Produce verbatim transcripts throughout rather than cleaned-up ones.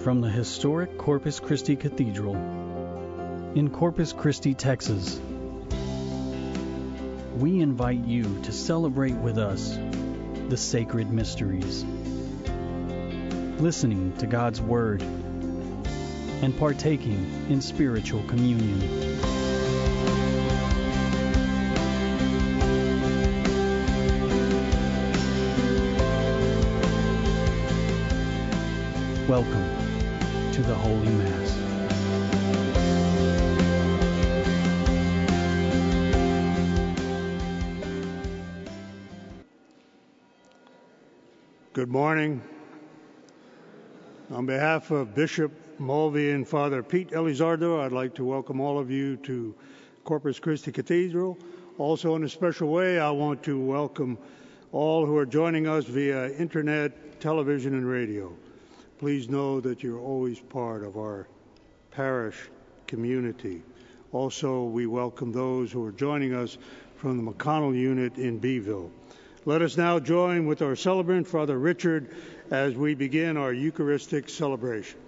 from the historic Corpus Christi Cathedral in Corpus Christi, Texas. We invite you to celebrate with us the sacred mysteries, listening to God's Word, and partaking in spiritual communion. Welcome to the Holy Mass. Good morning. On behalf of Bishop Mulvey and Father Pete Elizardo, I'd like to welcome all of you to Corpus Christi Cathedral. Also, in a special way, I want to welcome all who are joining us via internet, television, and radio. Please know that you're always part of our parish community. Also, we welcome those who are joining us from the McConnell unit in Beeville. Let us now join with our celebrant, Father Richard, as we begin our Eucharistic celebration.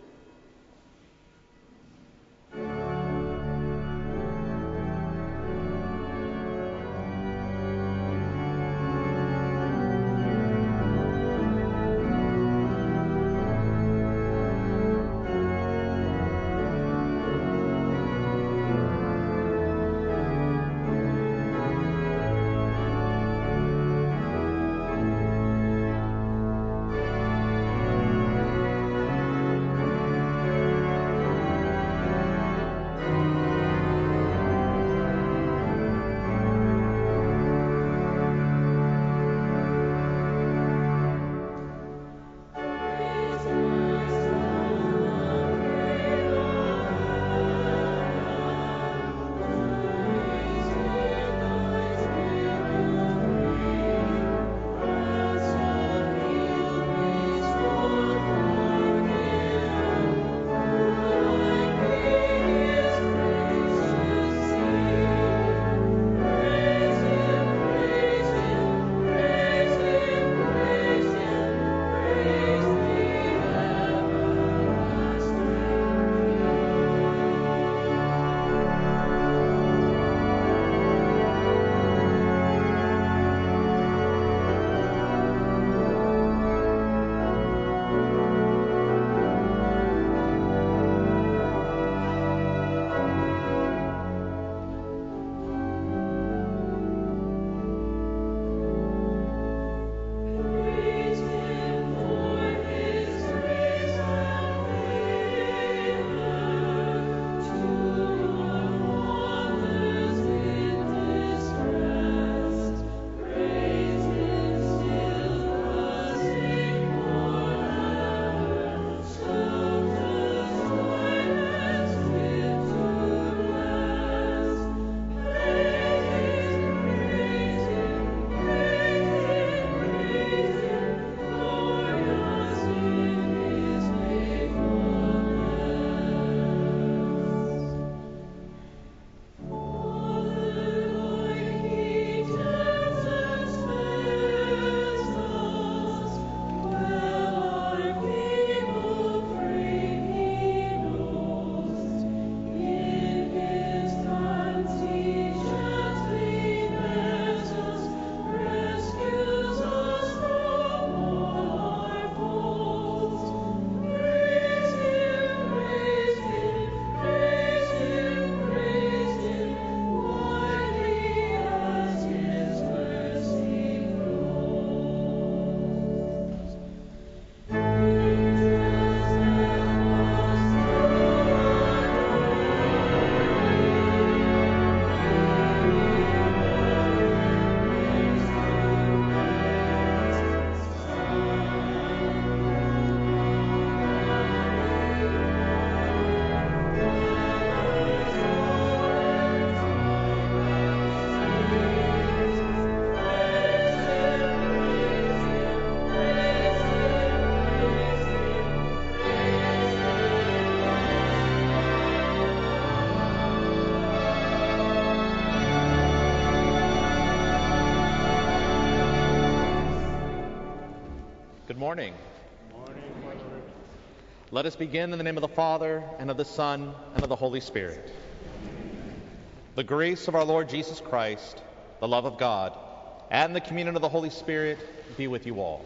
morning. Morning. Let us begin in the name of the Father, and of the Son, and of the Holy Spirit. The grace of our Lord Jesus Christ, the love of God, and the communion of the Holy Spirit be with you all.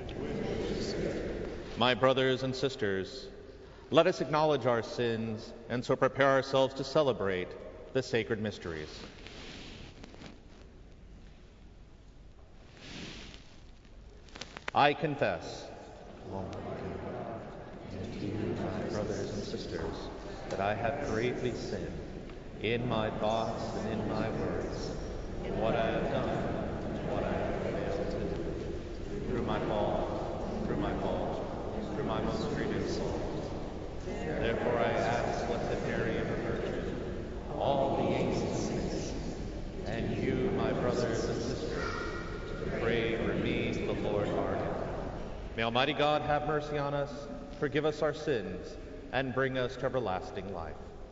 My brothers and sisters, let us acknowledge our sins and so prepare ourselves to celebrate the sacred mysteries. I confess, Lord, and to you, my brothers and sisters, that I have greatly sinned in my thoughts and in my words, in what I have done and what I have failed to do, through my fault, through my fault, through my most grievous fault. Therefore I ask, blessed Mary, ever Virgin, all the angels, and you, my brothers and sisters, to pray for me to the Lord our God. May Almighty God have mercy on us, forgive us our sins, and bring us to everlasting life.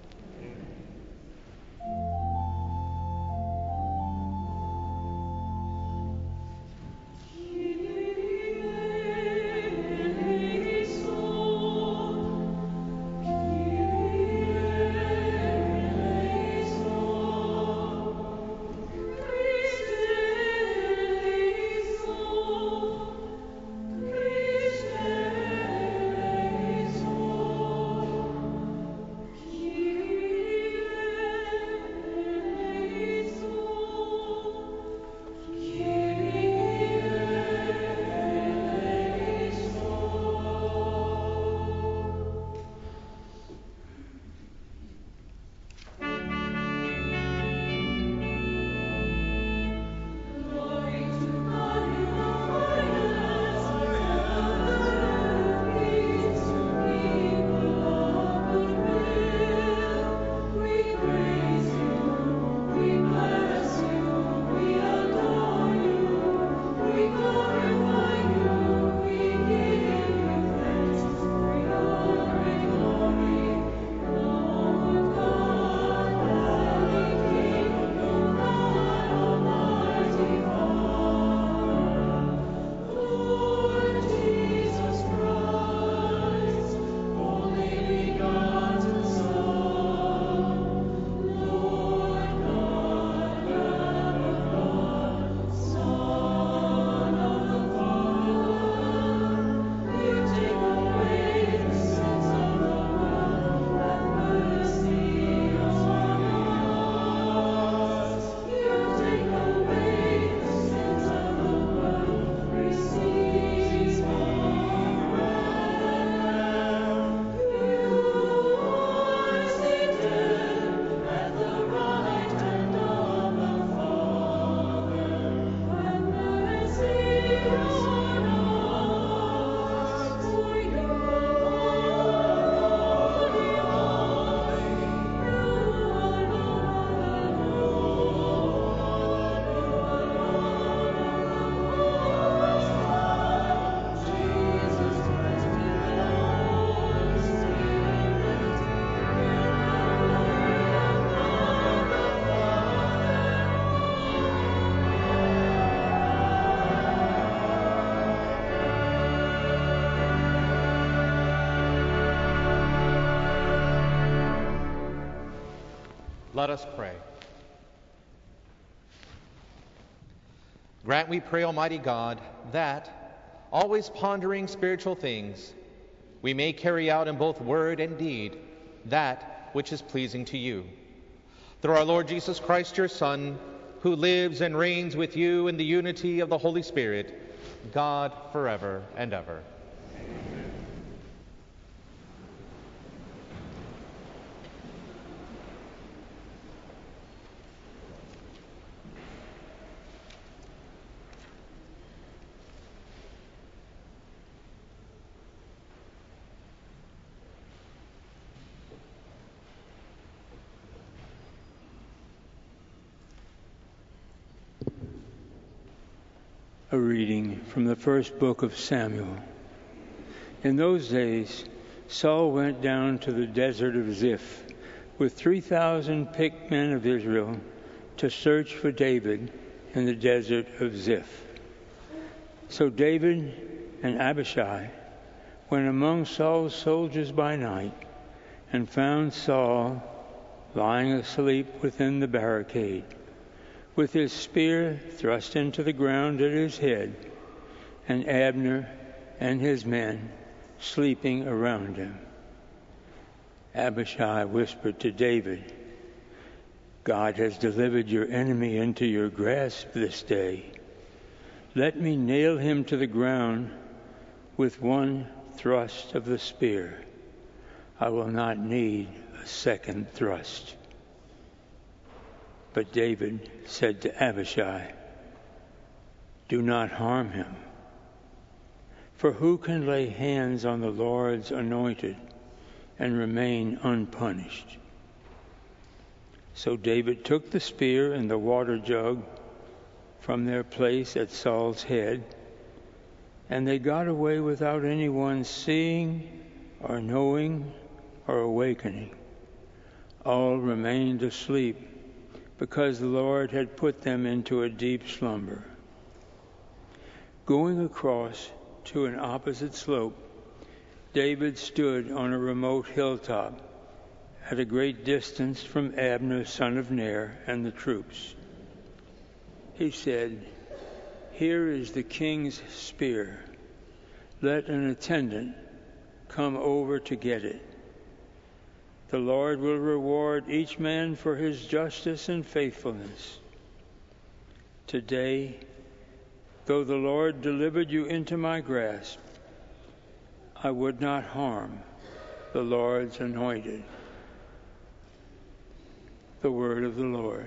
Let us pray. Grant, we pray, Almighty God, that, always pondering spiritual things, we may carry out in both word and deed that which is pleasing to you. Through our Lord Jesus Christ, your Son, who lives and reigns with you in the unity of the Holy Spirit, God forever and ever. A reading from the first book of Samuel. In those days, Saul went down to the desert of Ziph with three thousand picked men of Israel to search for David in the desert of Ziph. So David and Abishai went among Saul's soldiers by night and found Saul lying asleep within the barricade, with his spear thrust into the ground at his head, and Abner and his men sleeping around him. Abishai whispered to David, "God has delivered your enemy into your grasp this day. Let me nail him to the ground with one thrust of the spear. I will not need a second thrust." But David said to Abishai, "Do not harm him. For who can lay hands on the Lord's anointed and remain unpunished?" So David took the spear and the water jug from their place at Saul's head, and they got away without anyone seeing or knowing or awakening. All remained asleep because the Lord had put them into a deep slumber. Going across to an opposite slope, David stood on a remote hilltop at a great distance from Abner, son of Ner, and the troops. He said, "Here is the king's spear. Let an attendant come over to get it. The Lord will reward each man for his justice and faithfulness. Today, though the Lord delivered you into my grasp, I would not harm the Lord's anointed." The word of the Lord.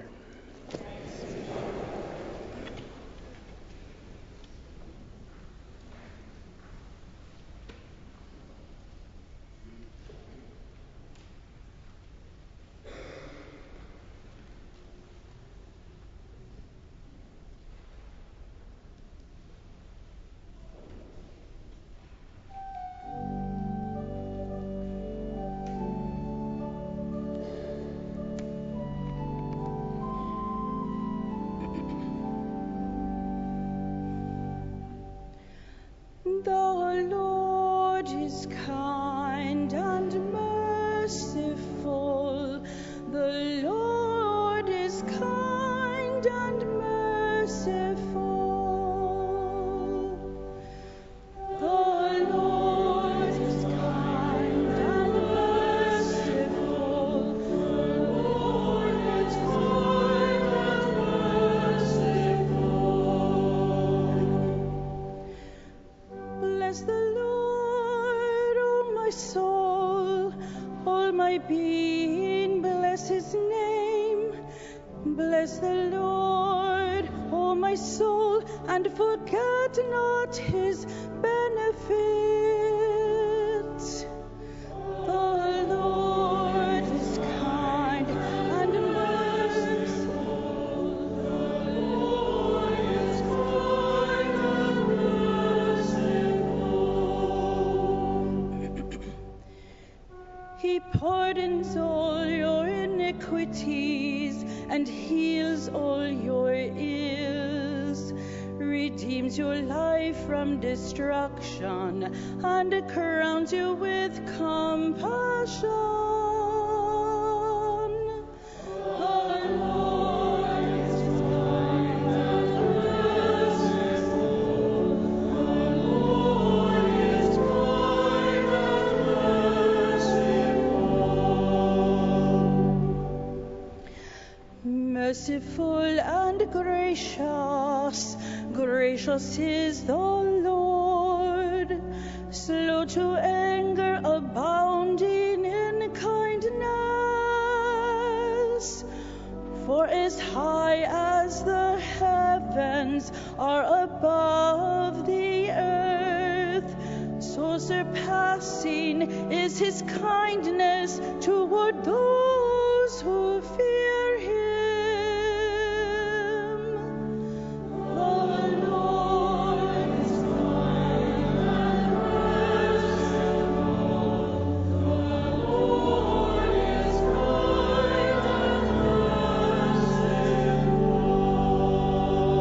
The Lord is kind and merciful. The Lord is kind and merciful. The Lord is kind and merciful. The Lord is kind and merciful. Bless the Lord, O my soul, all my being, bless his name. Bless the Lord, O my soul, and forget not his benefits. The Lord is kind and merciful. The Lord is kind and merciful. He pardons all your iniquities and heals all your ills, redeems your life from destruction, and crowns you with compassion. The Lord is kind and merciful. The Lord is kind and merciful. Merciful and gracious, gracious is the Lord, slow to anger, abounding in kindness. For as high as the heavens are above the earth, so surpassing is his kindness toward those who fear him. The Lord is kind and merciful. The Lord is kind and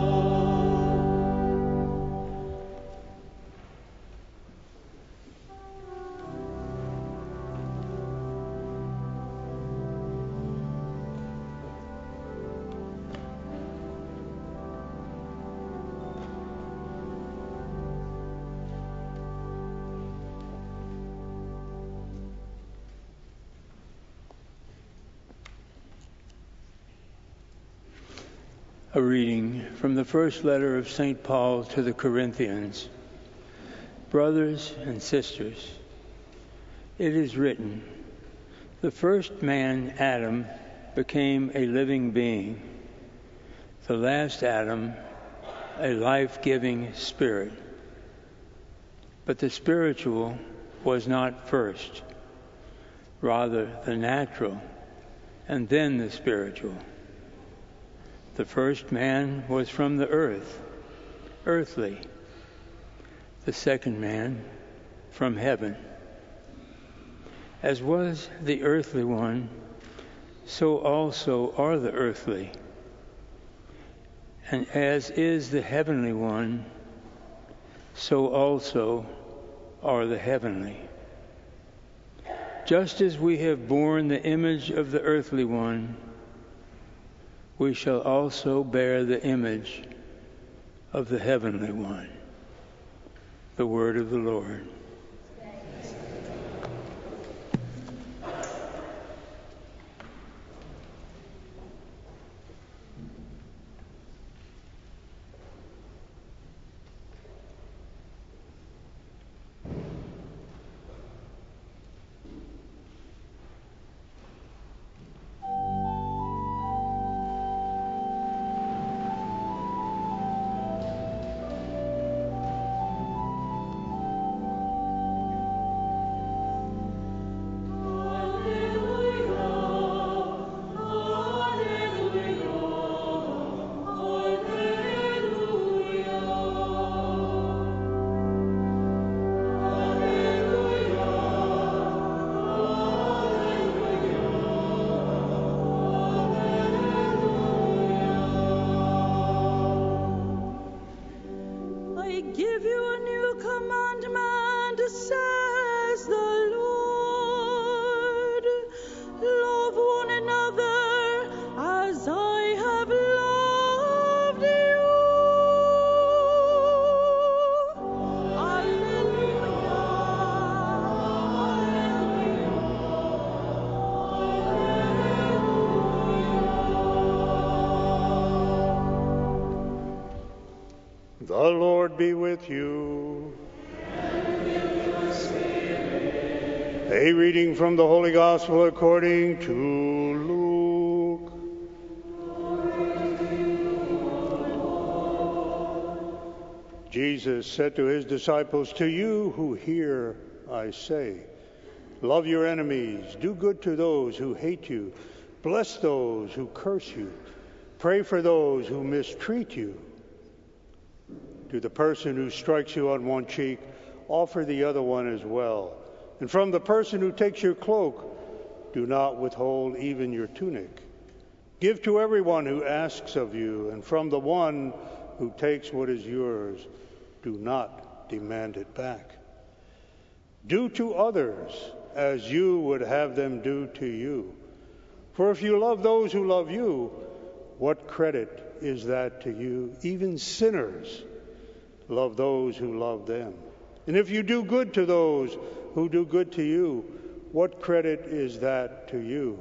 merciful. A reading from the first letter of Saint Paul to the Corinthians. Brothers and sisters, it is written, the first man, Adam, became a living being. The last Adam, a life-giving spirit. But the spiritual was not first, rather the natural, and then the spiritual. The first man was from the earth, earthly. The second man from heaven. As was the earthly one, so also are the earthly. And as is the heavenly one, so also are the heavenly. Just as we have borne the image of the earthly one, we shall also bear the image of the heavenly one. The word of the Lord. The Lord be with you. And with your spirit. A reading from the Holy Gospel according to Luke. Glory to you, Lord. Jesus said to his disciples, to you who hear, I say, love your enemies, do good to those who hate you, bless those who curse you, pray for those who mistreat you. To the person who strikes you on one cheek, offer the other one as well. And from the person who takes your cloak, do not withhold even your tunic. Give to everyone who asks of you, and from the one who takes what is yours, do not demand it back. Do to others as you would have them do to you. For if you love those who love you, what credit is that to you? Even sinners love those who love them. And if you do good to those who do good to you, what credit is that to you?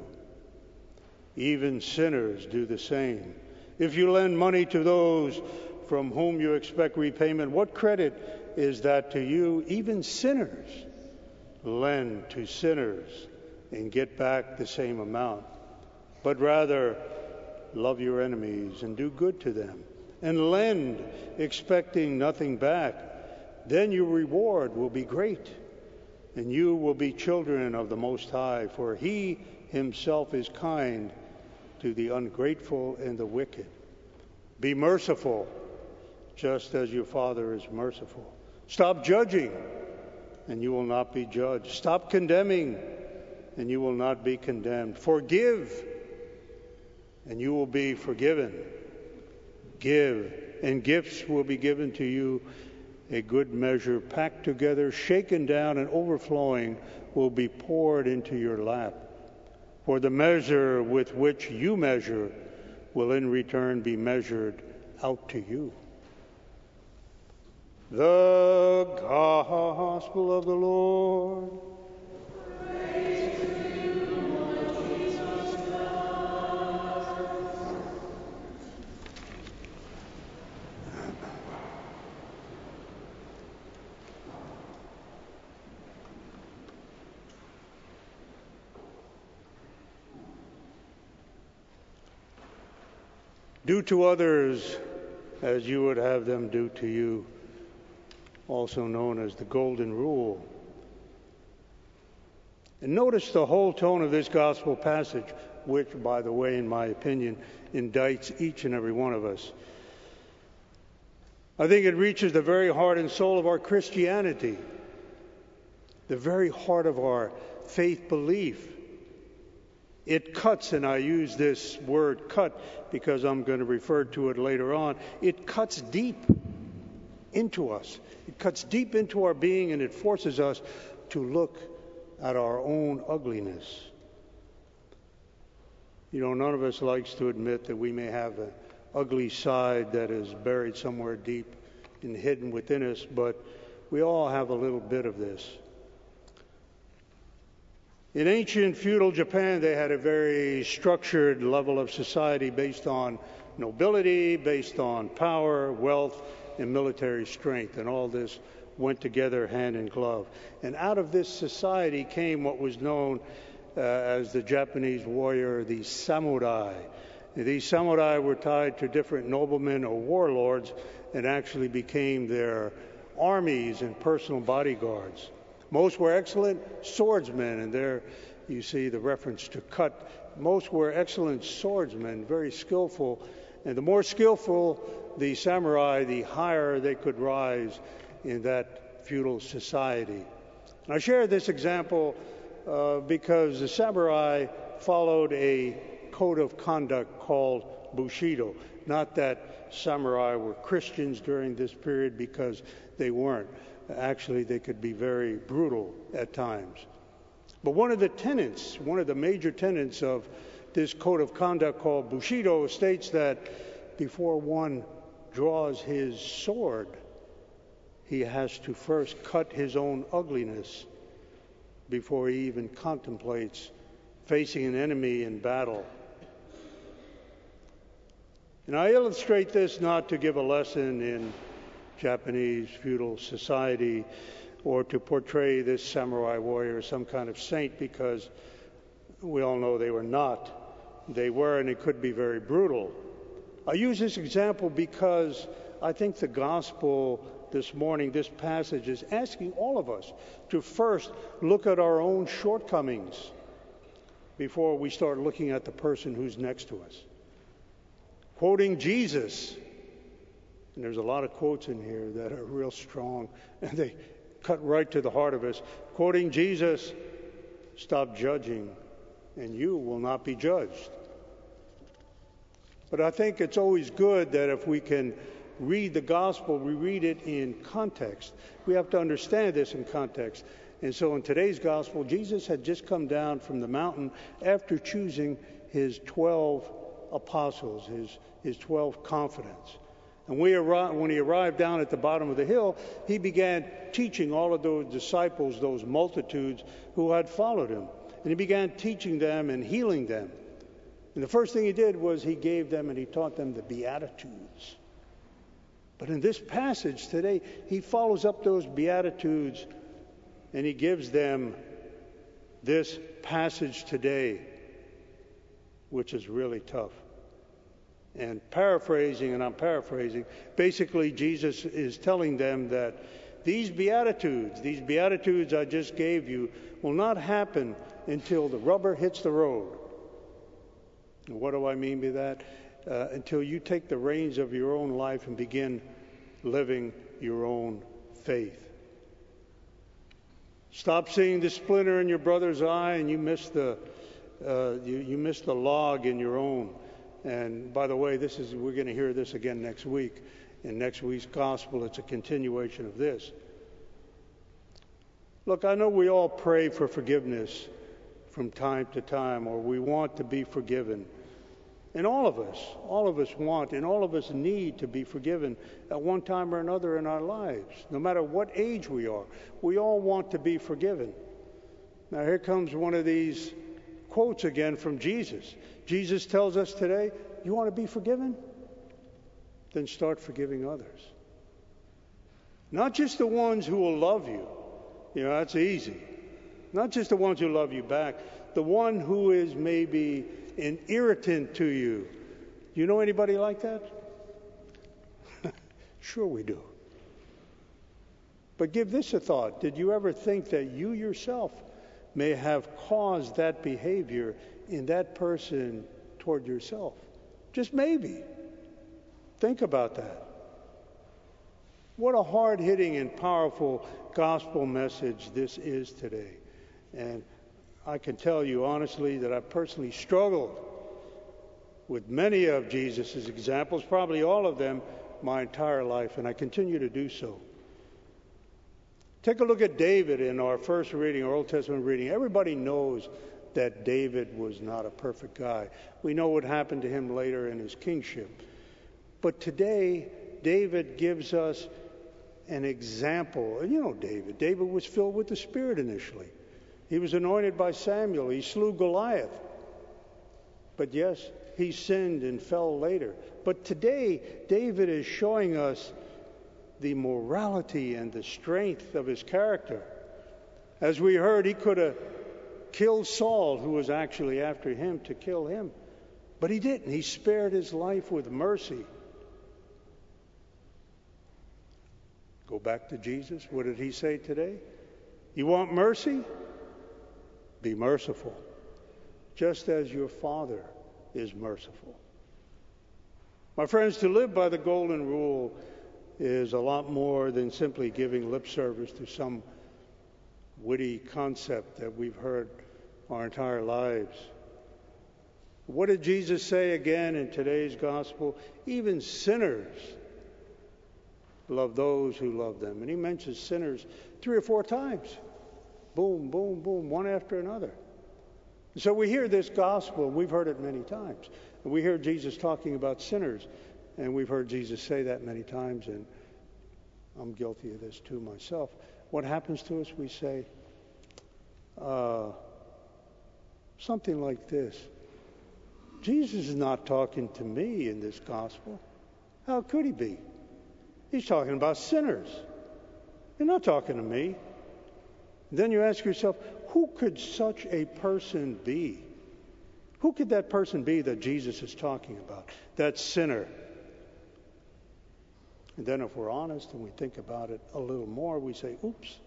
Even sinners do the same. If you lend money to those from whom you expect repayment, what credit is that to you? Even sinners lend to sinners and get back the same amount. But rather, love your enemies and do good to them, and lend, expecting nothing back. Then your reward will be great, and you will be children of the Most High, for He Himself is kind to the ungrateful and the wicked. Be merciful, just as your Father is merciful. Stop judging, and you will not be judged. Stop condemning, and you will not be condemned. Forgive, and you will be forgiven. Give, and gifts will be given to you. A good measure, packed together, shaken down, and overflowing, will be poured into your lap. For the measure with which you measure will in return be measured out to you. The Gospel of the Lord. Praise to you, Lord Jesus Christ. Do to others as you would have them do to you, also known as the Golden Rule. And notice the whole tone of this gospel passage, which, by the way, in my opinion, indicts each and every one of us. I think it reaches the very heart and soul of our Christianity, the very heart of our faith belief. It cuts, and I use this word cut because I'm going to refer to it later on. It cuts deep into us. It cuts deep into our being, and it forces us to look at our own ugliness. You know, none of us likes to admit that we may have an ugly side that is buried somewhere deep and hidden within us, but we all have a little bit of this. In ancient feudal Japan, they had a very structured level of society based on nobility, based on power, wealth, and military strength, and all this went together hand in glove. And out of this society came what was known uh, as the Japanese warrior, the samurai. These samurai were tied to different noblemen or warlords and actually became their armies and personal bodyguards. Most were excellent swordsmen, and there you see the reference to cut. Most were excellent swordsmen, very skillful, and the more skillful the samurai, the higher they could rise in that feudal society. And I share this example uh, because the samurai followed a code of conduct called Bushido. Not that samurai were Christians during this period, because they weren't. Actually, they could be very brutal at times. But one of the tenets, one of the major tenets of this code of conduct called Bushido states that before one draws his sword, he has to first cut his own ugliness before he even contemplates facing an enemy in battle. And I illustrate this not to give a lesson in Japanese feudal society or to portray this samurai warrior as some kind of saint, because we all know they were not. They were, and it could be very brutal. I use this example because I think the gospel this morning, this passage, is asking all of us to first look at our own shortcomings before we start looking at the person who's next to us. Quoting Jesus, and there's a lot of quotes in here that are real strong, and they cut right to the heart of us. Quoting Jesus, stop judging, and you will not be judged. But I think it's always good that if we can read the gospel, we read it in context. We have to understand this in context. And so in today's gospel, Jesus had just come down from the mountain after choosing his twelve apostles, his, his twelve confidants. And we arri- when he arrived down at the bottom of the hill, he began teaching all of those disciples, those multitudes who had followed him. And he began teaching them and healing them. And the first thing he did was he gave them and he taught them the Beatitudes. But in this passage today, he follows up those Beatitudes and he gives them this passage today, which is really tough. And paraphrasing, and I'm paraphrasing, basically Jesus is telling them that these Beatitudes, these Beatitudes I just gave you, will not happen until the rubber hits the road. And what do I mean by that? Uh, until you take the reins of your own life and begin living your own faith. Stop seeing the splinter in your brother's eye, and you miss the uh, you, you miss the log in your own. And by the way, this is we're going to hear this again next week. In next week's gospel, it's a continuation of this. Look, I know we all pray for forgiveness from time to time, or we want to be forgiven. And all of us, all of us want and all of us need to be forgiven at one time or another in our lives, no matter what age we are. We all want to be forgiven. Now here comes one of these quotes again from Jesus. Jesus tells us today, you want to be forgiven? Then start forgiving others. Not just the ones who will love you. You know, that's easy. Not just the ones who love you back. The one who is maybe an irritant to you. You know anybody like that? Sure we do. But give this a thought. Did you ever think that you yourself may have caused that behavior in that person toward yourself? Just maybe. Think about that. What a hard-hitting and powerful gospel message this is today. And I can tell you honestly that I personally struggled with many of Jesus' examples, probably all of them, my entire life, and I continue to do so. Take a look at David in our first reading, our Old Testament reading. Everybody knows that David was not a perfect guy. We know what happened to him later in his kingship. But today, David gives us an example. And you know David. David was filled with the Spirit initially. He was anointed by Samuel. He slew Goliath. But yes, he sinned and fell later. But today, David is showing us the morality and the strength of his character. As we heard, he could have killed Saul, who was actually after him to kill him. But he didn't. He spared his life with mercy. Go back to Jesus. What did he say today? You want mercy? Be merciful, just as your Father is merciful. My friends, to live by the golden rule is a lot more than simply giving lip service to some witty concept that we've heard our entire lives. What did Jesus say again in today's gospel? Even sinners love those who love them. And he mentions sinners three or four times. Boom, boom, boom, one after another. And so we hear this gospel, and we've heard it many times. And we hear Jesus talking about sinners, and we've heard Jesus say that many times, and I'm guilty of this too myself. What happens to us? We say uh, something like this. Jesus is not talking to me in this gospel. How could he be? He's talking about sinners. He's not talking to me. Then you ask yourself, who could such a person be? Who could that person be that Jesus is talking about? That sinner. And then if we're honest and we think about it a little more, we say, oops.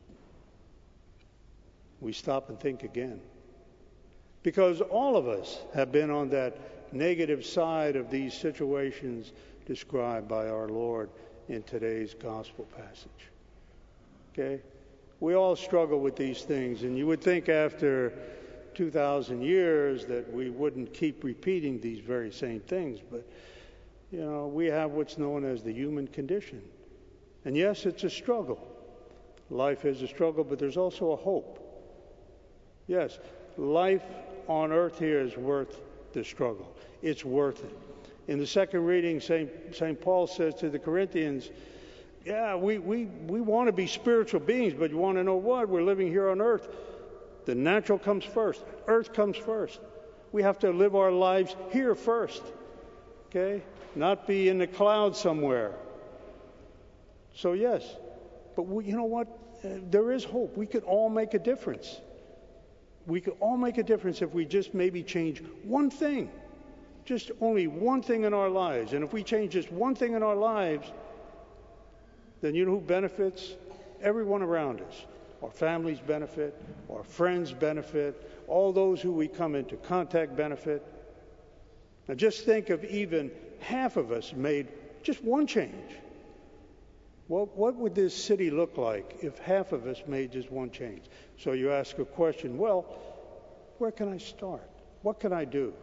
We stop and think again. Because all of us have been on that negative side of these situations described by our Lord in today's gospel passage. Okay? We all struggle with these things, and you would think after two thousand years that we wouldn't keep repeating these very same things, but you know, we have what's known as the human condition. And yes, it's a struggle. Life is a struggle, but there's also a hope. Yes, life on earth here is worth the struggle. It's worth it. In the second reading, Saint Saint Paul says to the Corinthians, yeah, we, we, we want to be spiritual beings, but you want to know what? We're living here on earth. The natural comes first. Earth comes first. We have to live our lives here first. Okay? Not be in the clouds somewhere. So yes, but we, you know what? Uh, there is hope. We could all make a difference. We could all make a difference if we just maybe change one thing. Just only one thing in our lives. And if we change just one thing in our lives, then you know who benefits? Everyone around us. Our families benefit, our friends benefit, all those who we come into contact benefit. Now just think of even half of us made just one change. Well, what would this city look like if half of us made just one change? So you ask a question, well, where can I start? What can I do?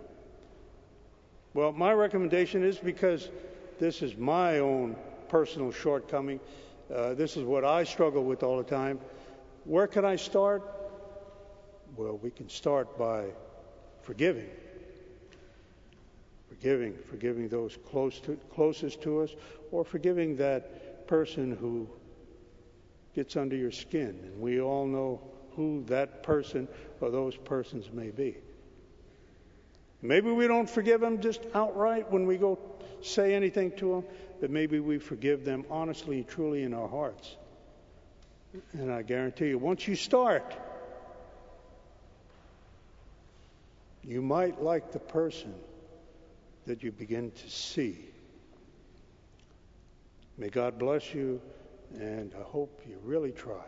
Well, my recommendation is, because this is my own personal shortcoming, uh, this is what I struggle with all the time. Where can I start? Well, we can start by forgiving. Forgiving, forgiving those close to, closest to us, or forgiving that person who gets under your skin. And we all know who that person or those persons may be. Maybe we don't forgive them just outright when we go say anything to them, but maybe we forgive them honestly and truly in our hearts. And I guarantee you, once you start, you might like the person that you begin to see. May God bless you, and I hope you really try.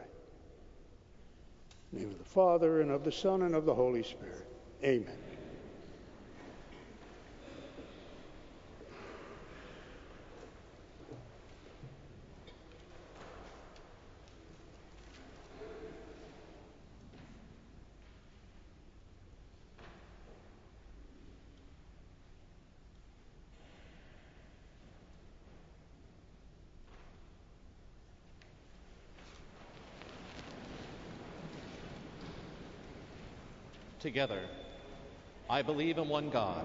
In the name of the Father, and of the Son, and of the Holy Spirit. Amen. Together, I believe in one God,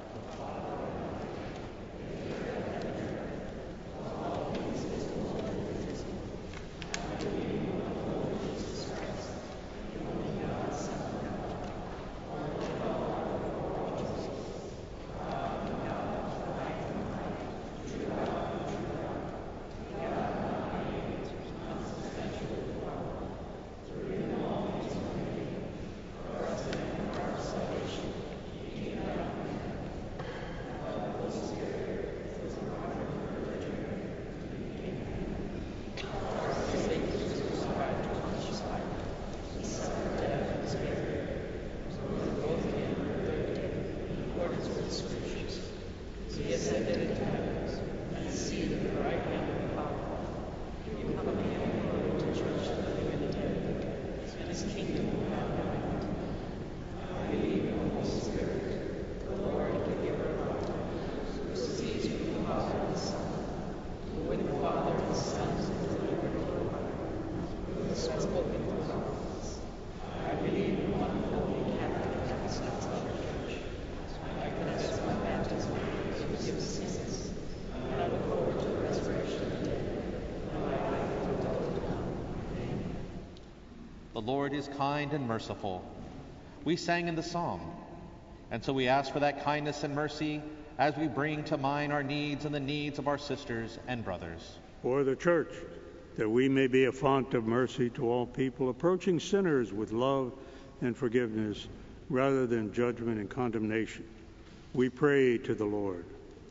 the Lord is kind and merciful. We sang in the psalm, and so we ask for that kindness and mercy as we bring to mind our needs and the needs of our sisters and brothers. For the church, that we may be a font of mercy to all people, approaching sinners with love and forgiveness rather than judgment and condemnation. We pray to the Lord.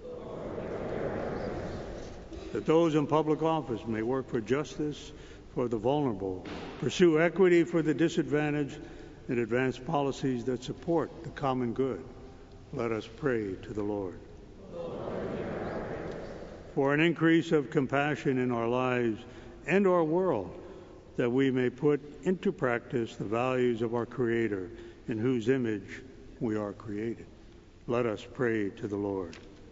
That those in public office may work for justice for the vulnerable, pursue equity for the disadvantaged, and advance policies that support the common good. Let us pray to the Lord. For an increase of compassion in our lives and our world, that we may put into practice the values of our Creator, in whose image we are created. Let us pray to the Lord.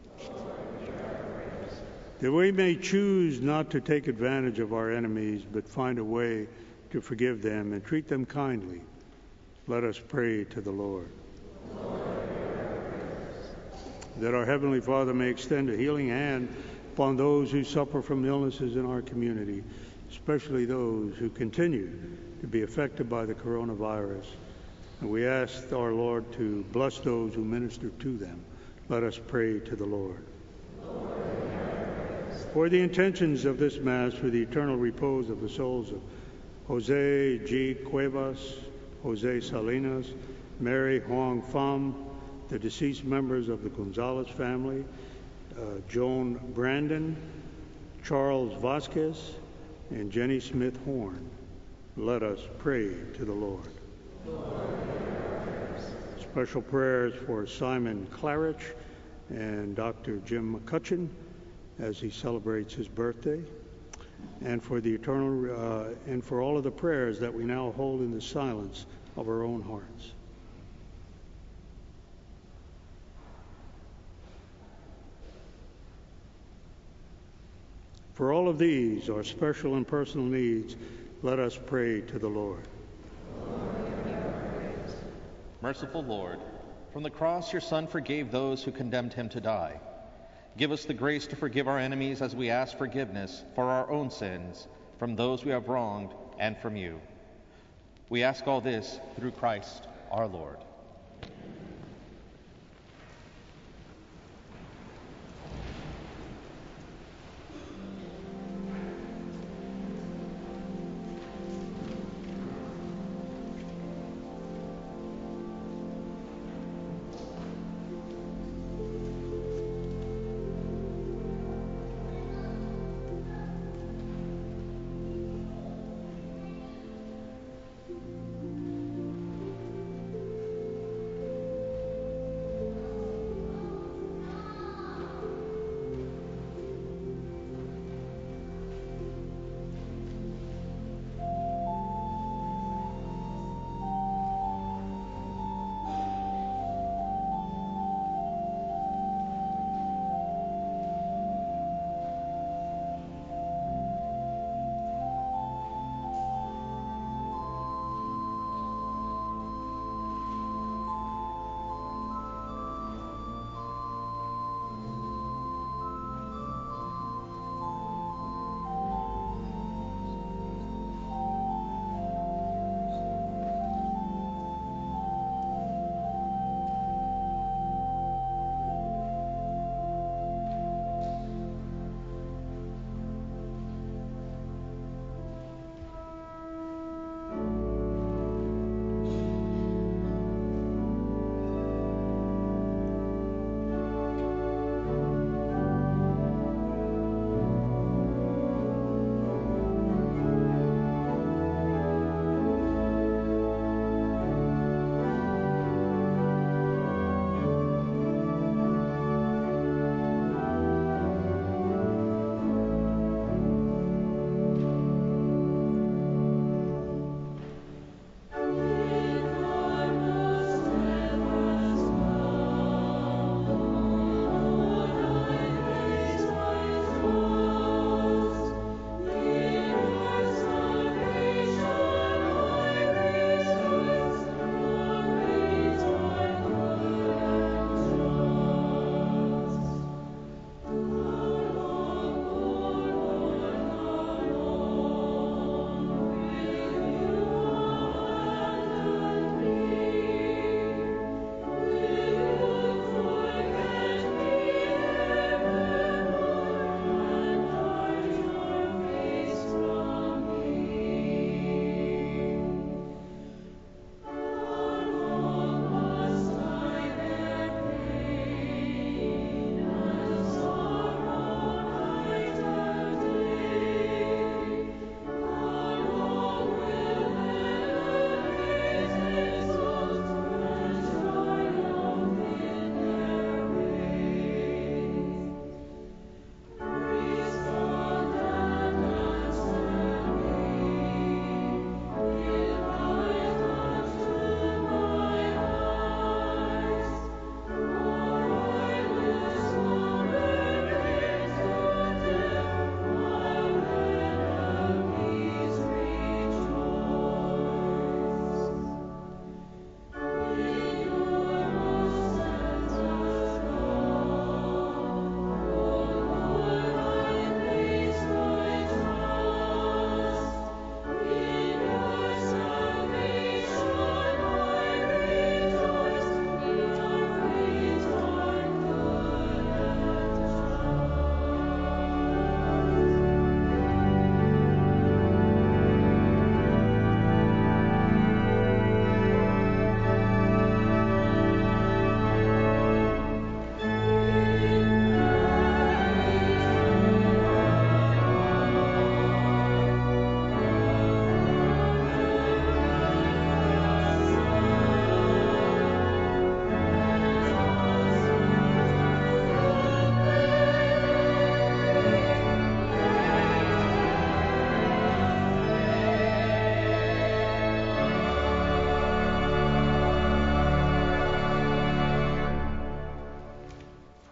That we may choose not to take advantage of our enemies, but find a way to forgive them and treat them kindly. Let us pray to the Lord. That our Heavenly Father may extend a healing hand upon those who suffer from illnesses in our community, especially those who continue to be affected by the coronavirus. And we ask our Lord to bless those who minister to them. Let us pray to the Lord. For the intentions of this Mass, for the eternal repose of the souls of Jose G. Cuevas, Jose Salinas, Mary Huang Pham, the deceased members of the Gonzalez family, uh, Joan Brandon, Charles Vasquez, and Jenny Smith Horn. Let us pray to the Lord. Special prayers for Simon Clarich and Doctor Jim McCutcheon as he celebrates his birthday, and for the eternal uh, and for all of the prayers that we now hold in the silence of our own hearts. For all of these, our special and personal needs, let us pray to the Lord. Merciful Lord, from the cross your Son forgave those who condemned him to die. Give us the grace to forgive our enemies as we ask forgiveness for our own sins, from those we have wronged, and from you. We ask all this through Christ our Lord.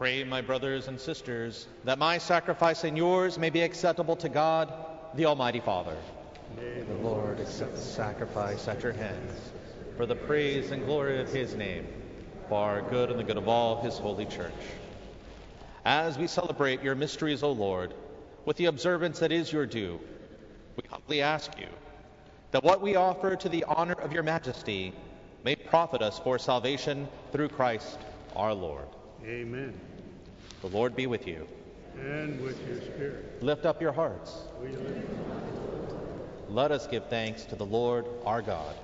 Pray, my brothers and sisters, that my sacrifice and yours may be acceptable to God, the Almighty Father. May the Lord accept the sacrifice at your hands for the praise and glory of his name, for our good and the good of all his holy church. As we celebrate your mysteries, O Lord, with the observance that is your due, we humbly ask you that what we offer to the honor of your majesty may profit us for salvation through Christ our Lord. Amen. The Lord be with you. And with your spirit. Lift up your hearts. We lift Let us give thanks to the Lord our God.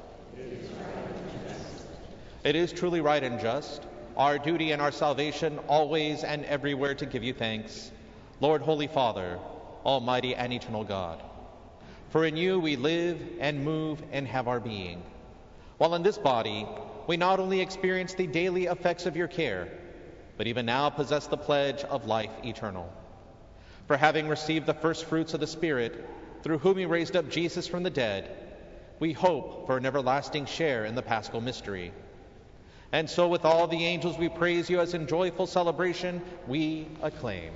It is truly right and just, our duty and our salvation, always and everywhere to give you thanks, Lord, Holy Father, Almighty and eternal God. For in you we live and move and have our being. While in this body, we not only experience the daily effects of your care, but even now possess the pledge of life eternal. For having received the first fruits of the Spirit, through whom you raised up Jesus from the dead, we hope for an everlasting share in the Paschal mystery. And so with all the angels we praise you as in joyful celebration we acclaim.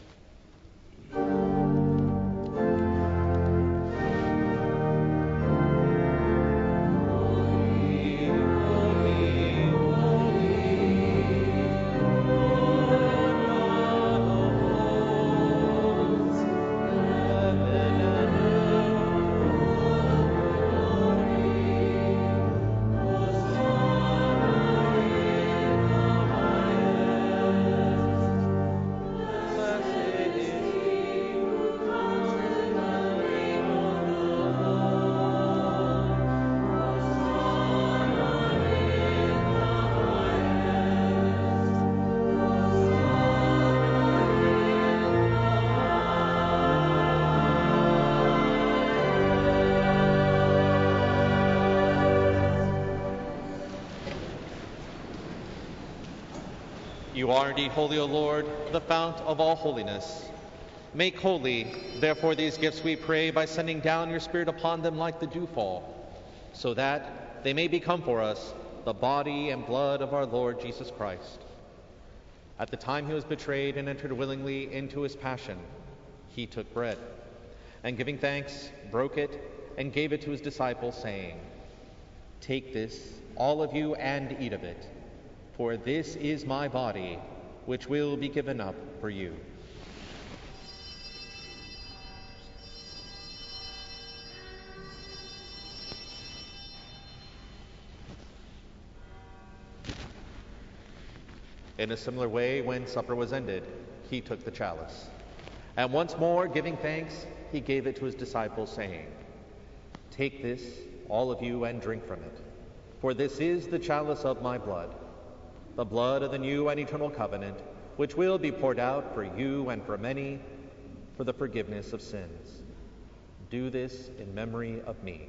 You are indeed holy, O Lord, the fount of all holiness. Make holy, therefore, these gifts, we pray, by sending down your Spirit upon them like the dewfall, so that they may become for us the body and blood of our Lord Jesus Christ. At the time he was betrayed and entered willingly into his passion, he took bread, and giving thanks, broke it, and gave it to his disciples, saying, "Take this, all of you, and eat of it. For this is my body, which will be given up for you." In a similar way, when supper was ended, he took the chalice. And once more, giving thanks, he gave it to his disciples, saying, "Take this, all of you, and drink from it. For this is the chalice of my blood, the blood of the new and eternal covenant, which will be poured out for you and for many for the forgiveness of sins. Do this in memory of me."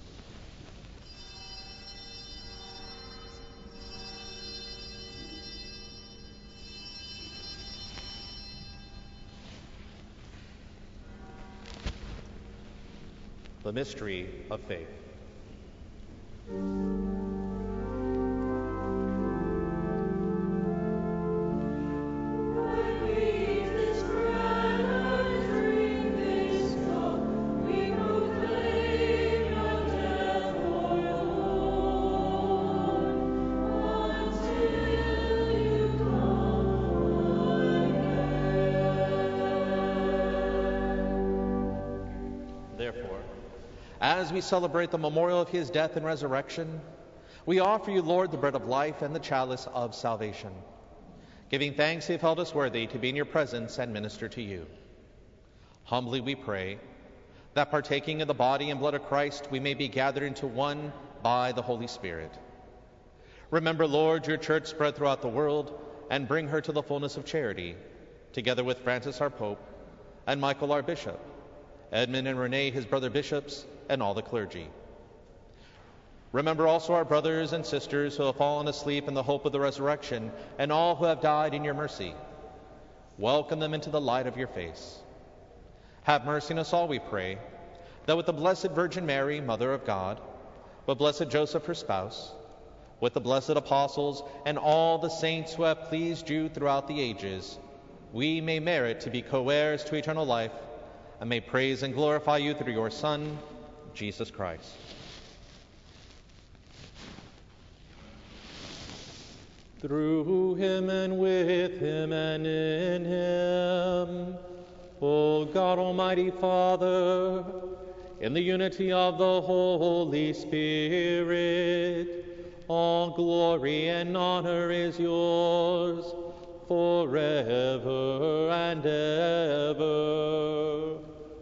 The mystery of faith. As we celebrate the memorial of his death and resurrection, we offer you, Lord, the bread of life and the chalice of salvation. Giving thanks, you have held us worthy to be in your presence and minister to you. Humbly we pray that, partaking of the body and blood of Christ, we may be gathered into one by the Holy Spirit. Remember, Lord, your church spread throughout the world, and bring her to the fullness of charity, together with Francis our Pope, and Michael our Bishop, Edmund and Renee his brother bishops, and all the clergy. Remember also our brothers and sisters who have fallen asleep in the hope of the resurrection, and all who have died in your mercy. Welcome them into the light of your face. Have mercy on us all, we pray, that with the Blessed Virgin Mary, Mother of God, with blessed Joseph her spouse, with the blessed apostles and all the saints who have pleased you throughout the ages, we may merit to be co-heirs to eternal life, and may praise and glorify you through your Son, Jesus Christ. Through him and with him and in him, O God, Almighty Father, in the unity of the Holy Spirit, all glory and honor is yours forever and ever.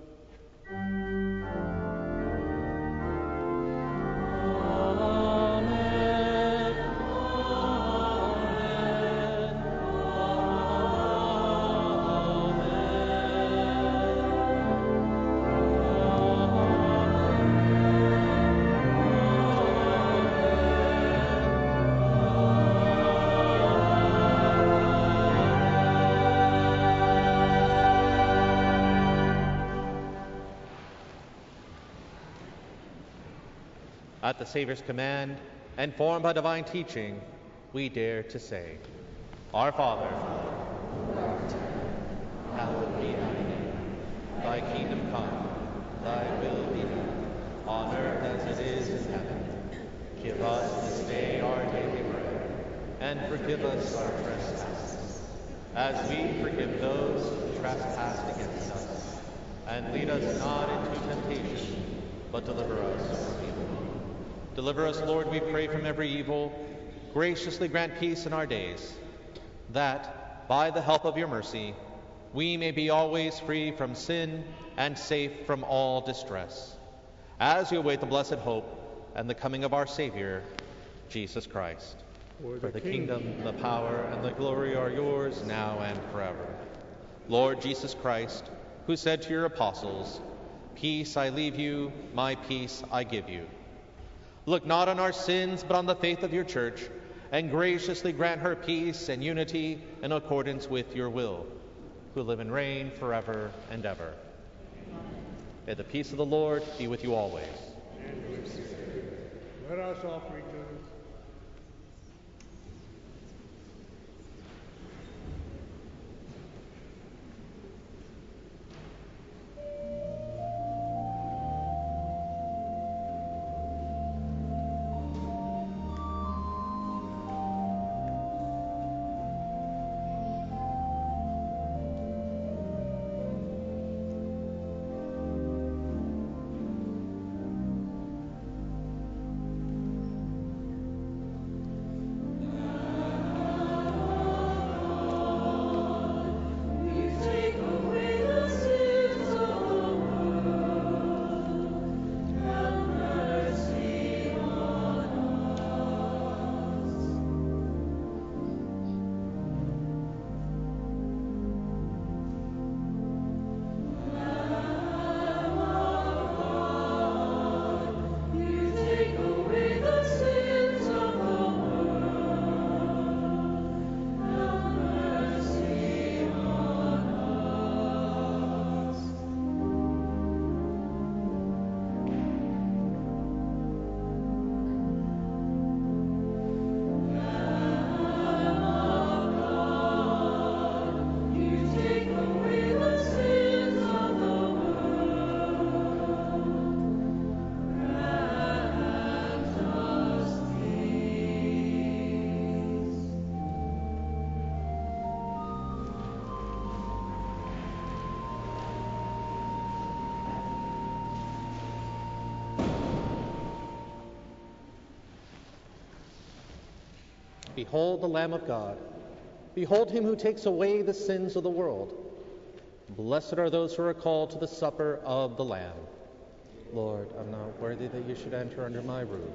At the Savior's command, and formed by divine teaching, we dare to say, Our Father, who art in heaven, hallowed be thy name. Thy kingdom come, thy will be done, on earth as it is in heaven. Give us this day our daily bread, and forgive us our trespasses, as we forgive those who trespass against us. And lead us not into temptation, but deliver us from evil. Deliver us, Lord, we pray, from every evil. Graciously grant peace in our days, that, by the help of your mercy, we may be always free from sin and safe from all distress, as we await the blessed hope and the coming of our Savior, Jesus Christ. For the, For the kingdom, kingdom, the power, and the glory are yours now and forever. Lord Jesus Christ, who said to your apostles, Peace I leave you, my peace I give you. Look not on our sins, but on the faith of your church, and graciously grant her peace and unity in accordance with your will, who live and reign forever and ever. May the peace of the Lord be with you always. And with your spirit. Let us offer each other. Behold the Lamb of God. Behold him who takes away the sins of the world. Blessed are those who are called to the supper of the Lamb. Lord, I'm not worthy that you should enter under my roof,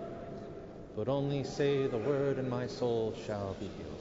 but only say the word and my soul shall be healed.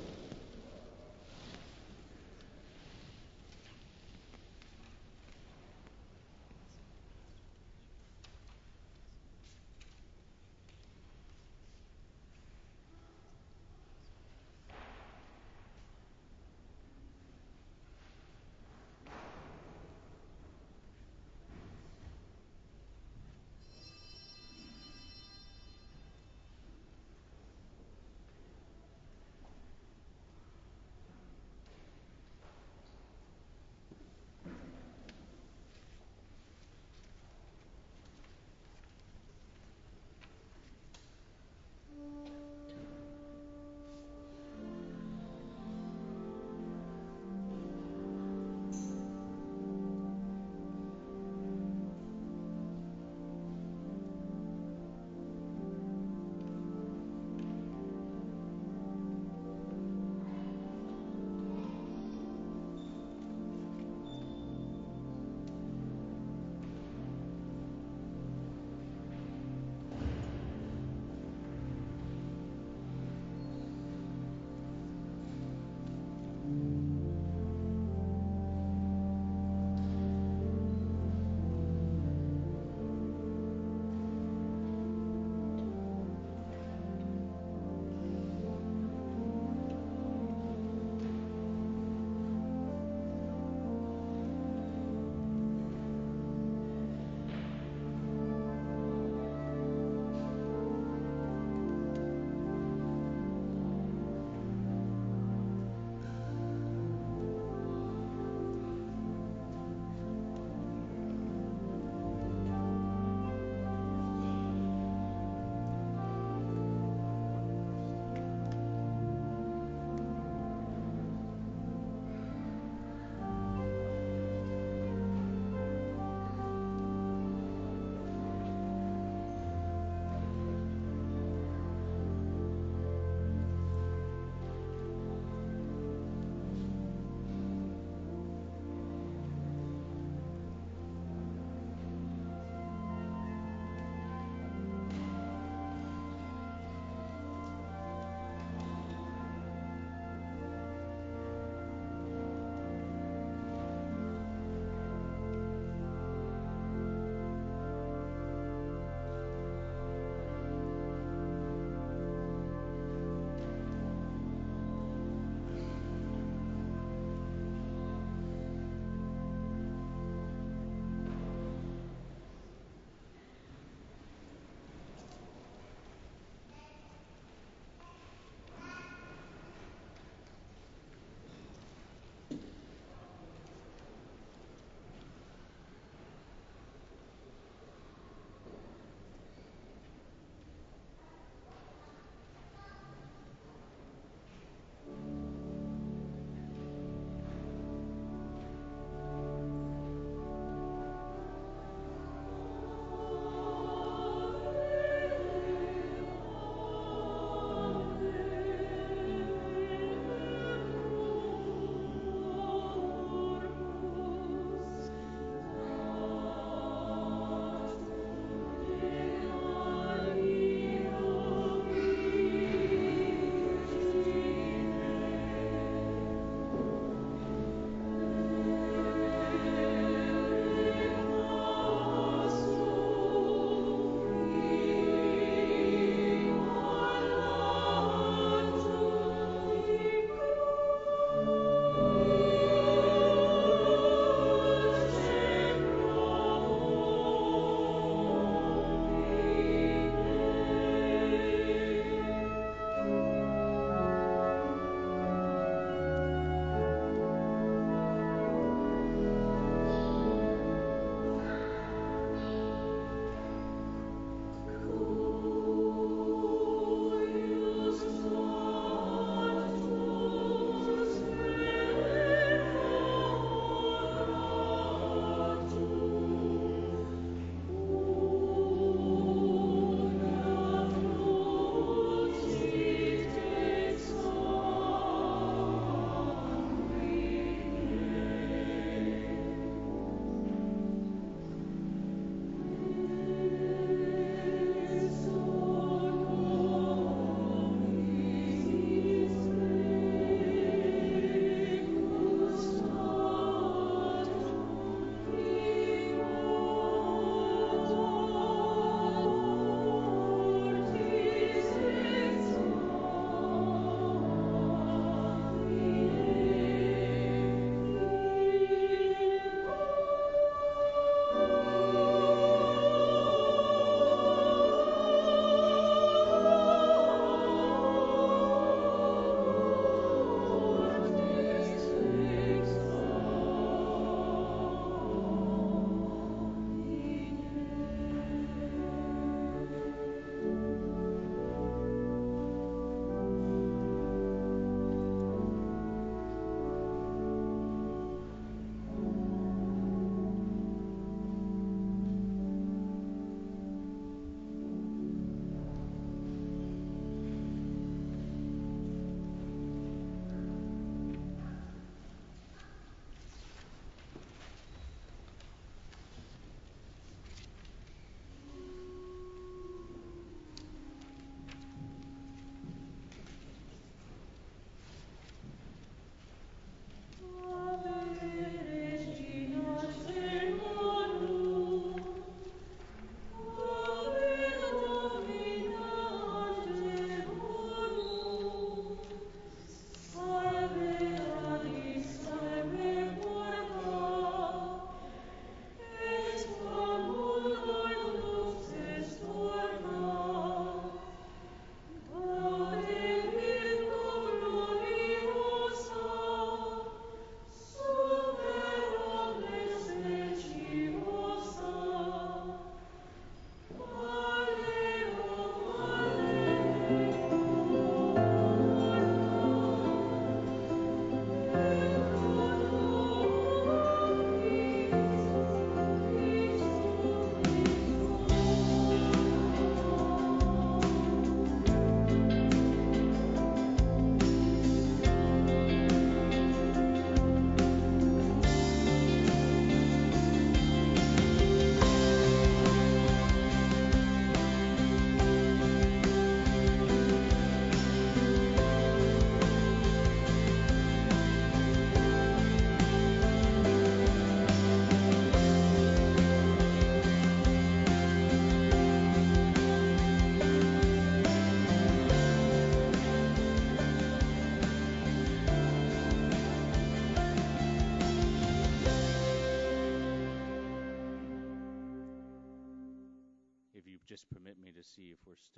you just permit me to see if we're still